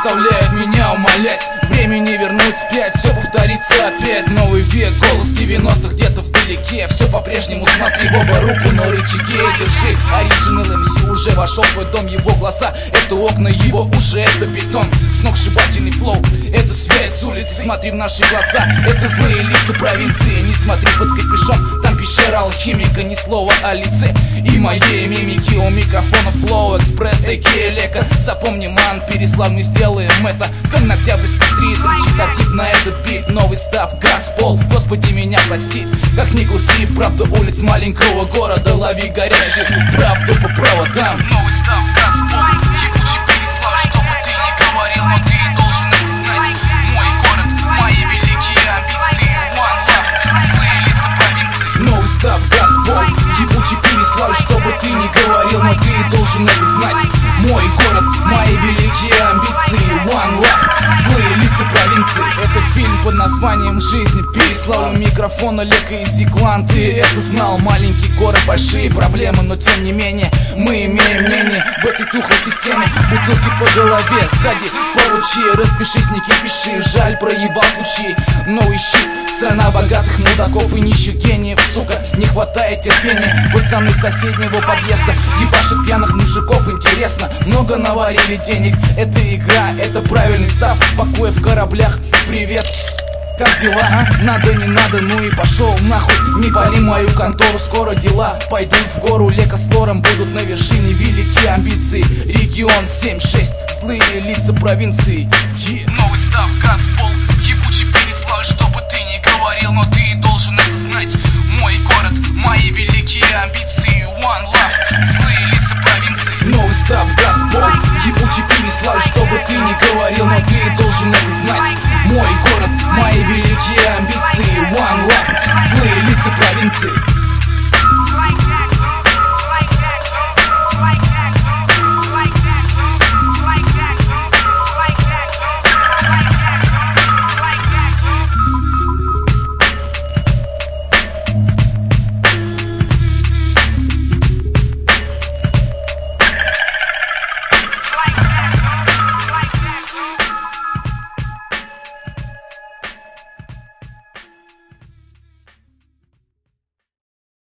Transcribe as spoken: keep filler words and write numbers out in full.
заставляют меня умолять. Время не вернуть вспять, все повторится опять. Новый век, голос девяностых где-то вдалеке. Все по-прежнему, смотри в оба руку на рычаге. Держи, Original эм си уже вошел в твой дом. Его глаза, это окна, его уже это бетон. Сногсшибательный флоу, это связь с улицы. Смотри в наши глаза, это злые лица провинции. Не смотри под капюшон, там пещера алхимика. Ни слова о лице и моей мимики. У микрофона флоу, экспресс, эйки, лека. Запомни, ман, Переслав, мы сделаем это. Сын Октябрьской стрит, рычит актив на этот бит. Новый став, газ, пол, Господи меня прости. Как ни крути, правда улиц маленького города. Лови горячую правду по проводам. Новый став, газ, пол, ебучий Переслав. Что бы ты ни говорил, но ты должен это знать. Мой город, мои великие амбиции. One love, злые лица провинции. Новый став, газ, пол, ебучий Переслав. Что бы ты ни говорил, но ты должен это знать. Мой город, мои великие амбиции. One love, злые лица провинции. Это фильм под названием «Жизнь Переслава». Микрофона, Лека и Зиклан. Ты это знал, маленький город, большие проблемы. Но тем не менее, мы имеем мнение в этой тухлой системе. Бутылки по голове, сзади поручи. Распишись, не кипиши, жаль, проебал ключи. Новый щит, страна богатых мудаков и нищих гениев. Сука, не хватает терпения. Пацаны соседнего подъезда ебашат пьяных мужиков. Интересно, много наварили денег. Это игра, это правильный став. Покоя в кораблях, привет. Как дела, а? Надо, не надо, ну и пошел нахуй. Не пали мою контору, скоро дела пойдут в гору. Лека с Лором будут на вершине, великие амбиции. Регион семь шесть, злые лица провинции. yeah. Новый став, газ, пол, ебучий Переслав. Что бы ты ни говорил, но ты должен это знать. Мой город, мои великие амбиции.